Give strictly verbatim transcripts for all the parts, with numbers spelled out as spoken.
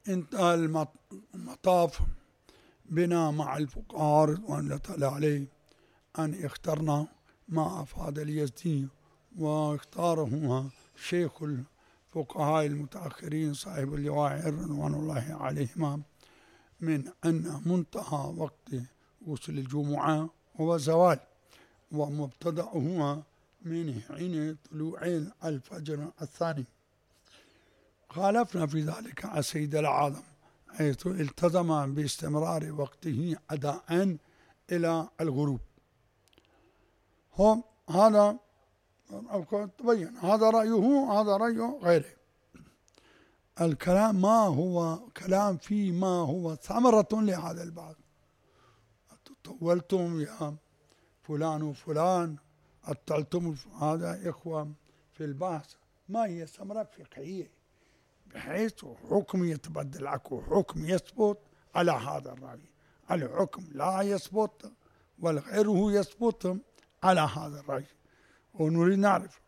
انتهى المطاف بنا مع الفقهاء رضوان الله تعالى عليه أن اخترنا ما أفاد اليزدي، واختاره شيخ الفقهاء المتأخرين صاحب الجواهر رضوان الله عليهما، من أن منتهى وقت غسل الجمعة هو زوال، ومبتدأه من حين طلوع الفجر الثاني. خالفنا في ذلك على سيد العالم حيث التزم باستمرار وقته أداء إلى الغروب. هم هذا تبين هذا رأيه، هذا رأيه غيره. الكلام ما هو كلام فيه ما هو ثمرة لهذا البحث. طولتم يا فلان وفلان، أطلتم هذا إخوة في البحث، ما هي ثمرة فقهية بحيث حكم يتبدل أكو حكم يثبت على هذا الرأي، الحكم لا يثبت والغيره يثبت على هذا الرأي، ونريد نعرف.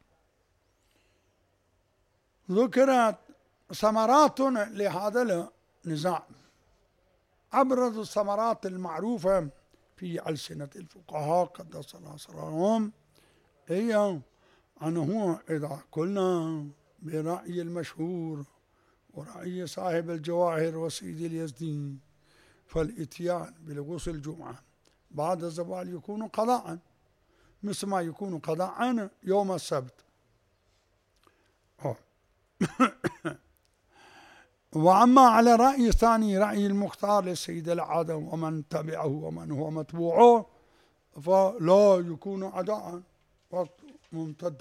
ذكرت ثمرات لهذا النزاع. أبرز الثمرات المعروفة في ألسنة الفقهاء قدس الله سرهم هي أنه إذا قلنا برأي المشهور ورأي صاحب الجواهر وسيد اليزدي، فالإتيان بالغسل الجمعة بعد الزوال يكون قضاء، مثل ما يكون قضاء يوم السبت. وأما على رأي ثاني، رأي المختار للسيد العادم ومن تبعه ومن هو متبوعه، فلا يكون أداء، وقت ممتد.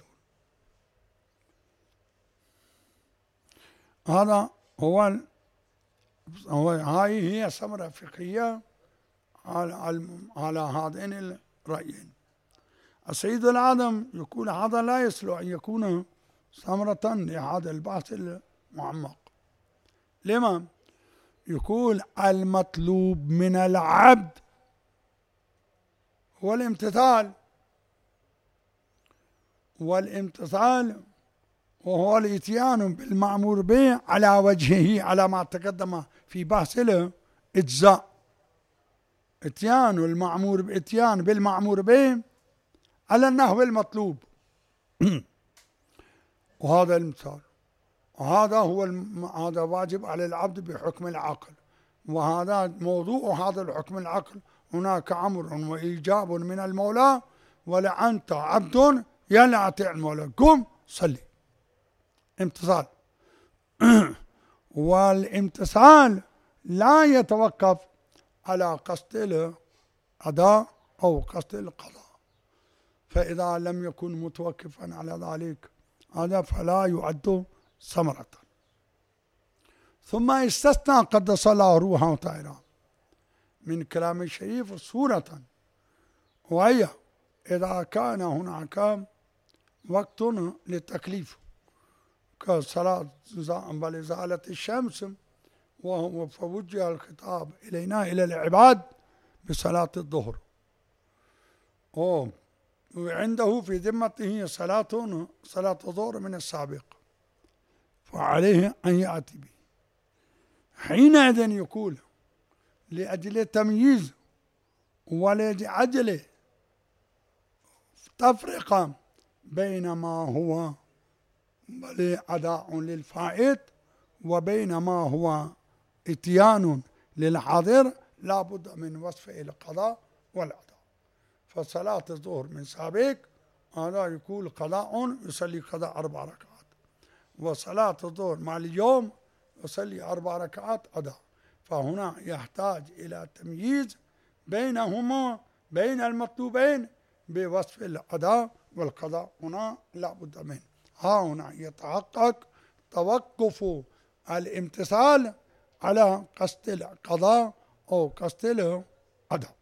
هذا هو هو هاي هي ثمرة فقهية على على هذين الرأيين. السيد العادم يقول هذا لا يصلح أن يكون ثمرة لهذا البحث المعمق. لما؟ يقول المطلوب من العبد هو الامتثال، والامتثال وهو الاتيان بالمأمور به على وجهه على ما تقدم في بحث الإجزاء. اتيان المأمور اتيان بالمأمور به على النحو المطلوب وهذا المثال، وهذا هو الم... هذا واجب على العبد بحكم العقل، وهذا موضوع هذا الحكم العقل. هناك أمر وإيجاب من المولى، ولأنت عبد يلا أطيع المولى، قم صلي، امتثال. والامتثال لا يتوقف على قصد الأداء أو قصد القضاء، فإذا لم يكن متوقفا على ذلك هذا فلا يعد ثمرة. ثم استثنى قدس الله روحه تعالى من كلام الشريف صورة، وهي إذا كان هناك وقت للتكليف كصلاة إزالة الشمس، وهو فوجه الخطاب إلينا إلى العباد بصلاة الظهر، وعنده في ذمته صلاة صلاة الظهر من السابق، فعليه أن يأتي به. حينئذ يقول لأجل التمييز ولأجل تفرقة بين ما هو أداء للفائت وبين ما هو اتيان للحاضر، لا بد من وصف القضاء والأداء. فصلاة الظهر من سابق هذا يقول قضاء، يصلي قضاء أربع ركعات، وصلاة الظهر مع اليوم يصلي أربع ركعات أداء. فهنا يحتاج إلى تمييز بينهما بين المطلوبين بوصف الأداء والقضاء، هنا لا بد منه. ها هنا يتحقق توقف الامتثال على قصد القضاء أو قصد الأداء.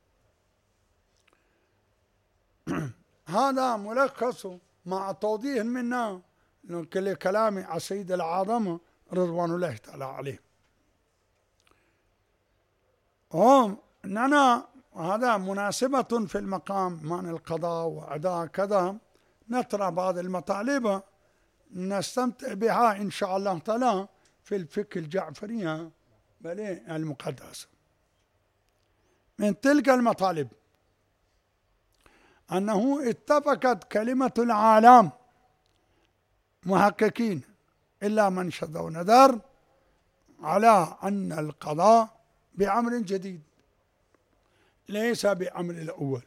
هذا ملخص مع توضيح منا لكلام السيد العظم رضوان الله تعالى عليه. هم أننا هذا مناسبة في المقام معنى القضاء وأداء كذا، نترى بعض المطالب نستمتع بها إن شاء الله تعالى في الفقه الجعفرية بل المقدس. من تلك المطالب أنه اتفقت كلمة العالم محققين إلا من شذ وندر على أن القضاء بأمر جديد ليس بأمر الأول.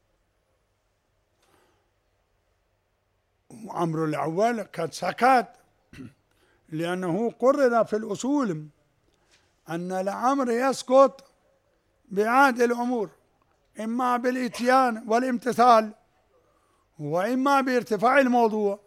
وأمر الأول قد سكت، لأنه قرر في الأصول أن الأمر يسقط بعاد الأمور، إما بالإتيان والامتثال، وإما بارتفاع الموضوع،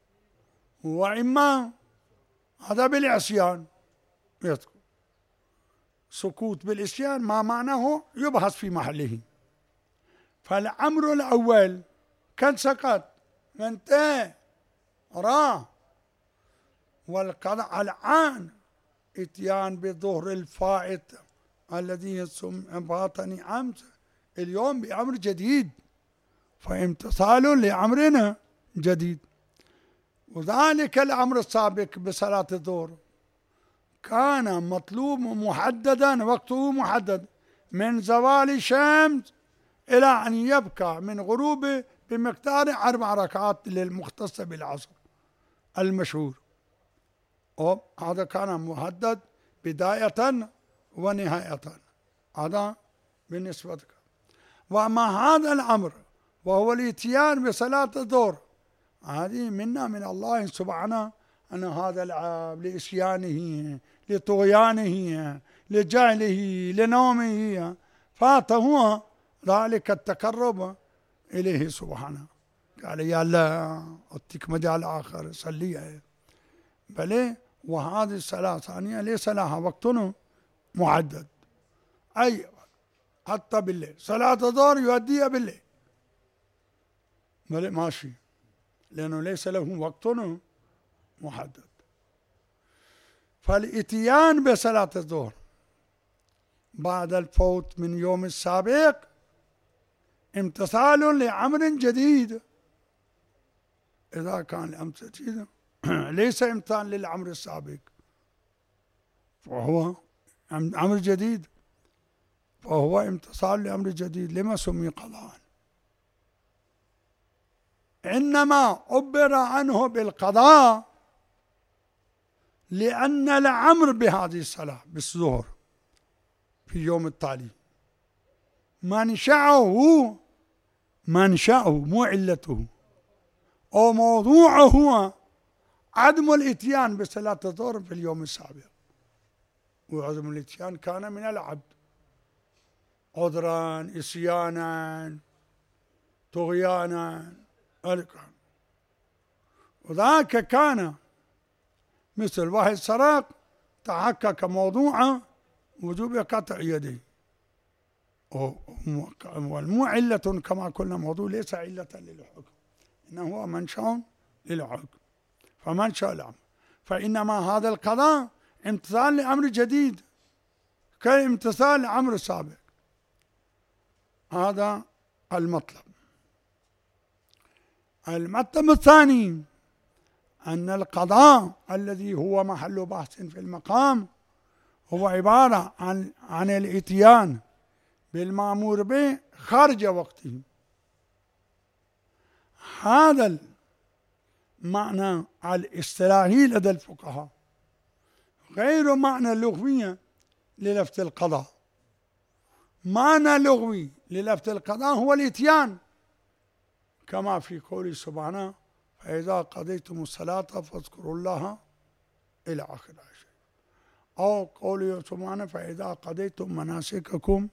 وإما هذا بالعصيان يسقط. سكوت بالعصيان ما معناه يبحث في محله. فالأمر الأول قد سقط وانتهى راه، والقضاء الآن اتيان بالظهر الفائت الذي باطني أمس اليوم بأمر جديد، فامتثال لأمرنا جديد. وذلك الأمر السابق بصلاة الظهر كان مطلوب محددا، وقته محدد من زوال الشمس إلى أن يبقى من غروبه بمقدار أربع ركعات للمختص بالعصر المشهور. هذا كان محدد بداية ونهاية، هذا بالنسبة لك. وأما هذا الأمر وهو الاتيان بصلاة الظهر، هذه منا من الله سبحانه، أن هذا العبد لإسيانه لطغيانه لجهله لنومه فاته ذلك التقرب إليه سبحانه. قال يا الله أعطيك مجال آخر صليها. بل وهذه الصلاة ثانية ليس لها وقت محدد، أي حتى بالليل صلاة الظهر يؤديها بالليل بل ماشي، لأنه ليس له وقت محدد. فالاتيان بصلاة الظهر بعد الفوت من يوم السابق امتثال لأمر جديد. إذا كان الأمر جديد ليس امتثال للأمر السابق، فهو أمر جديد، فهو امتثال لأمر جديد. لما سمي قضاء؟ إنما عبر عنه بالقضاء لأن الأمر بهذه الصلاة بالظهر في اليوم التالي منشأه منشأه مو علته أو موضوعه هو عدم الاتيان بصلاة الظهر في اليوم السابق. وعدم الاتيان كان من العبد عذرا إسيانا طغيانا، وذاك كان مثل واحد سرق تحقق موضوع وجوب قطع يديه، والمو علة كما قلنا موضوع ليس علة للحكم، إنه هو منشأ للحكم فمنشأ الأمر. فإنما هذا القضاء امتثال لأمر جديد كامتثال لأمر سابق، هذا المطلب. المطلب الثاني أن القضاء الذي هو محل بحث في المقام هو عبارة عن عن الاتيان بالمأمور به خارج وقته. هذا المعنى الاصطلاحي لدى الفقهاء غير معنى لغوي للفظ القضاء. معنى لغوي للفظ القضاء هو الاتيان، كما في قوله سبحانه فإذا قضيتم الصلاة فاذكروا الله إلى آخر الشيء، أو قوله سبحانه فإذا قضيتم مناسككم.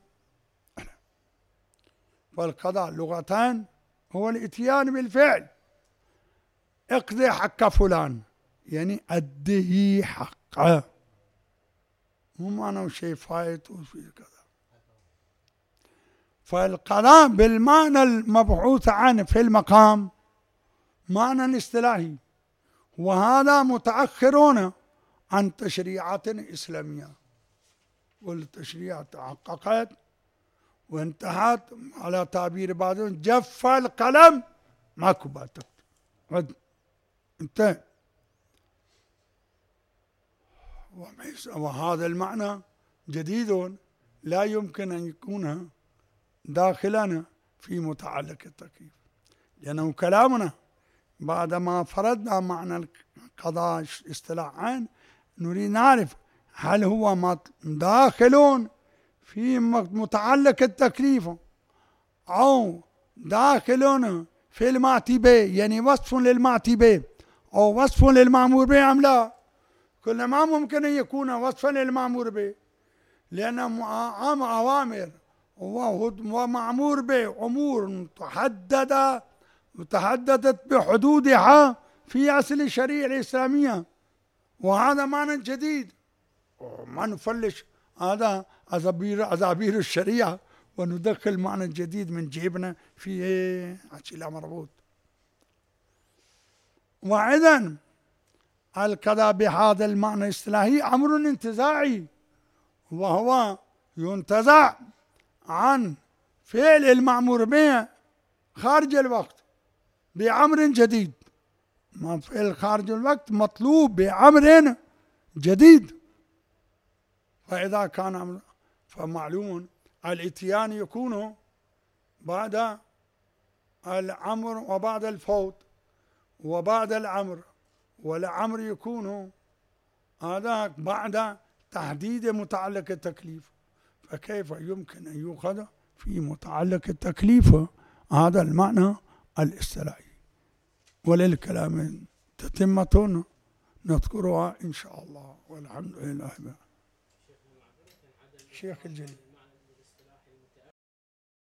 فالقضاء لغتان هو الاتيان بالفعل، اقضي حق فلان يعني أديه حقه، مو معنى شيء فايت وفي كذا. فالقضاء بالمعنى المبحوث عنه في المقام معنى اصطلاحي، وهذا متأخرون عن تشريعات إسلامية، والتشريعات تحققت وانتهت على تعبير بعضهم جف القلم ماكو باتت انتهى. وهذا المعنى جديد لا يمكن أن يكون داخلا في متعلق التكليف، لأنه كلامنا بعدما فرضنا معنى القضاء اصطلاحا نريد نعرف هل هو داخل في متعلق التكليف أو داخل في المعتي به، يعني وصف للمعتي به أو وصف للمأمور به أم لا؟ كل ما ممكن أن يكون وصفا للمأمور به، لأن أوامر ومأمور به أمور تحدد تحددت بحدودها في أصل الشريعة الإسلامية، وهذا معنى جديد. ما نفلش هذا أزابير الشريعة وندخل معنى جديد من جيبنا في أشياء مربوط. وإذن القضاء بهذا المعنى الاصطلاحي أمر انتزاعي، وهو ينتزع عن فعل المأمور به خارج الوقت بأمر جديد. ما فعل خارج الوقت مطلوب بأمر جديد، فإذا كان أمر فمعلوم الاتيان يكون بعد الأمر وبعد الفوت وبعد الأمر، والأمر يكون هذا بعد تحديد متعلق التكليف، فكيف يمكن أن يؤخذ في متعلق التكليف هذا المعنى الاصطلاحي؟ وللكلام تتمة نذكرها إن شاء الله، والحمد لله. شيخ الجليل